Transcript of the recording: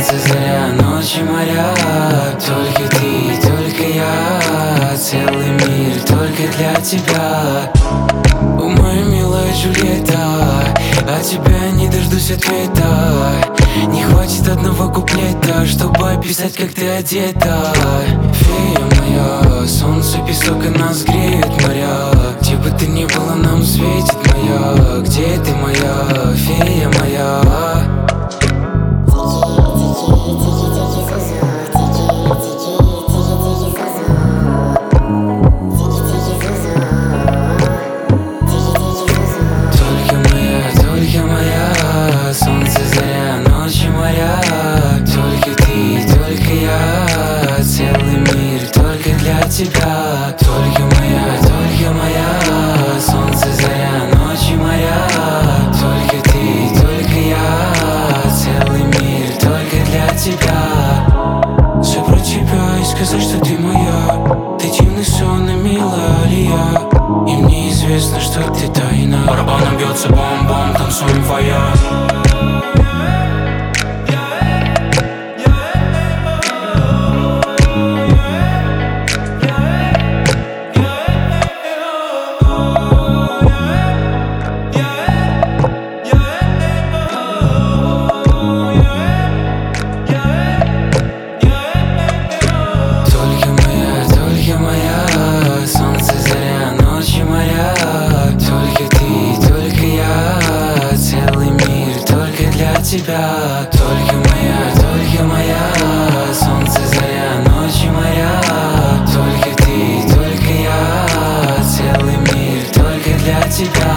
солнце, заря, ночи, моря. Только ты, только я, целый мир только для тебя. О, моя милая Джульетта, от тебя не дождусь ответа. Не хватит одного куплета, чтобы описать, как ты одета. Фея моя, солнце, песок и нас греют моря. Где бы ты ни была, нам светит моя. Где ты моя, фея моя? Солнце, заря, ночи, моря. Только ты, только я, целый мир только для тебя. Только моя, солнце, заря, ночи, моря. Только ты, только я, целый мир только для тебя. Все про тебя и сказать, что ты моя. Ты дивный сон и милая Алия. И мне известно, что ты тайна. Барабаном бьется бом-бом, танцуем вояж. Солнце, заря, ночи, моря. Только ты, только я, целый мир только для тебя. Только моя, солнце, заря, ночи, моря. Только ты, только я, целый мир только для тебя.